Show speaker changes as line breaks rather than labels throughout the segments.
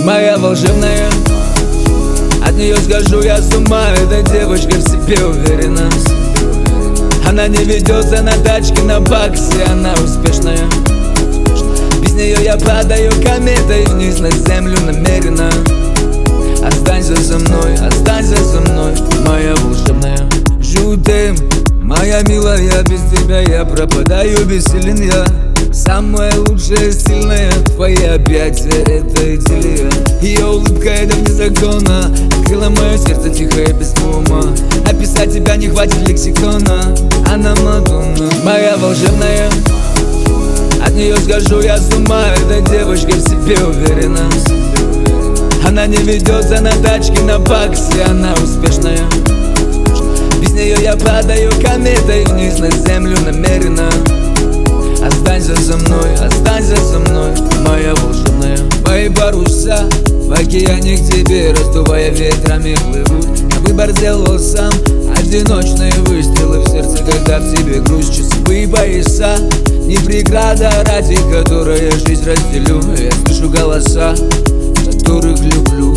Моя волшебная, от нее схожу я с ума. Эта девочка в себе уверена. Она не ведется на тачке, на баксе, она успешная. Без нее я падаю кометой вниз на землю намеренно. Останься со мной, моя волшебная. Жутым, моя милая, без тебя я пропадаю, бессилен я. Самая лучшая, сильная, твои объятия — это идиллия. Ее улыбка — это вне закона. Открыла мое сердце тихо и без ума. Описать тебя не хватит лексикона. Она Мадонна, моя волшебная. От нее схожу я с ума. Эта девочка в себе уверена. Она не ведется на тачке, на баксе, она успешная. Без нее я падаю кометой вниз на землю намеренно. Останься со мной, моя волшебная. Мои паруса в океане к тебе, раздувая ветрами, плывут. Я выбор сделал сам, одиночные выстрелы в сердце, когда в тебе грусть. Часовые пояса, не преграда, ради которой я жизнь разделю. Я слышу голоса, которых люблю.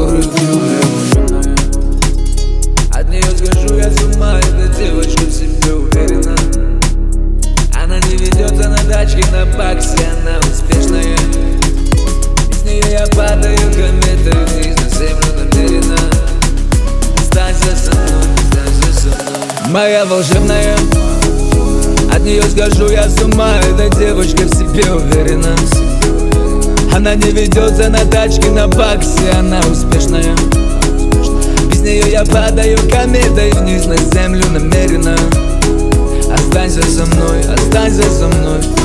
От нее схожу я с ума, эта девочка в себе уверена. Она не ведется на тачке, на баксе, она успешная. Без нее я падаю кометой вниз на землю намеренно. Останься со мной, моя волшебная. От нее схожу я с ума, эта девочка в себе уверена. Она не ведется на тачке, на баксе, она успешная. Без нее я падаю кометой вниз на землю намеренно. Останься со мной,